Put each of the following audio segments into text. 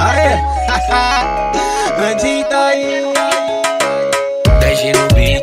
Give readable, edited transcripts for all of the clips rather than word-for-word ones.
Aê, Andinho tá aí. 10G no beat.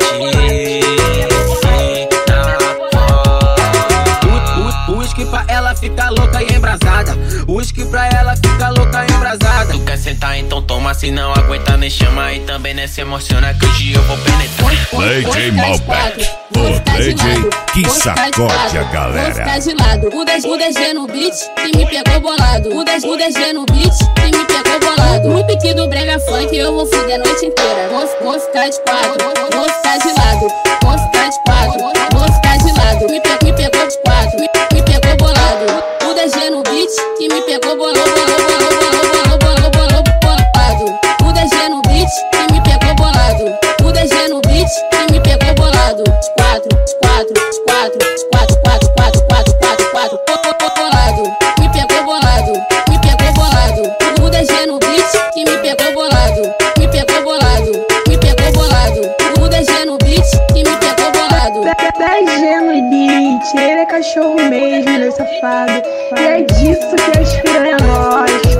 Whisky pra ela ficar louca e embrasada. Whisky pra ela ficar louca e embrasada. Tu quer sentar, então toma, se não aguenta nem chama. E também nem se emociona que hoje eu vou penetrar. DJ Malbec, o DJ que sacode a galera. Vou ficar de lado. O 10G no beat que me pegou bolado. O 10G no beat que me pegou bolado. No pique do brega funk eu vou fuder a noite inteira. Vou ficar de quatro, vou ficar de lado. Vou ficar de quatro, vou ficar de lado. Me pegou de quatro, me pegou bolado. O 10G no beat que me pegou bolado. O 10G no beat que me pegou bolado. O 10G no beat que me pegou bolado. De quatro, bolado. Me pegou bolado, me pegou bolado. O 10G no beat que me pegou bolado. Me pegou bolado, me pegou bolado. O 10G no beat que me pegou bolado. 10G no beat, ele é cachorro mesmo, ele é safado. E é disso que as piranha gostam.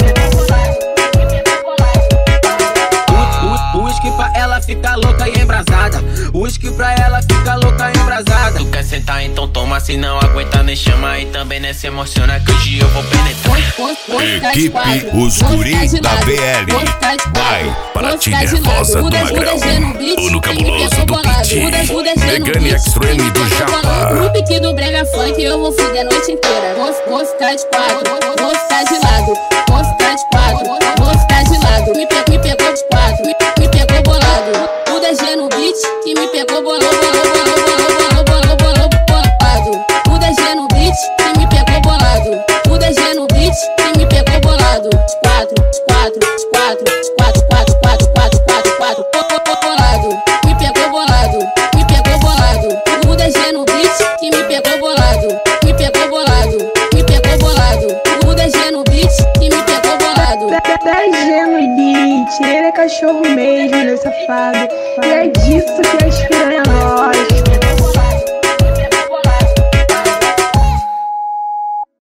Whisky pra ela ficar louca e embrasada. Whisky pra ela ficar louca e embrasada. Tu quer sentar, então toma, se não aguenta nem chama. E também nem se emociona que hoje eu vou penetrar. Equipe Os Guris da BL. Vai para ti nervosa do Magrão, ou no cabuloso do Piti, Megane Extreme do Japa. No pique do brega funk eu vou fuder a noite inteira. Vou ficar de quatro, vou ficar de lado. Vou ficar de quatro, vou ficar de lado. Me pegou de quatro, me pegou bolado. O 10G no beat que me pegou bolado. O 10G no beat que me pegou bolado. O 10G no beat que me pegou bolado. De quatro, bolado. Me pegou bolado, me pegou bolado. O 10G no beat que me pegou bolado. Me pegou bolado, me pegou bolado. O 10G no beat que me pegou bolado. 10G no beat, ele é cachorro mesmo, ele é safado. E é disso que as piranha gostam.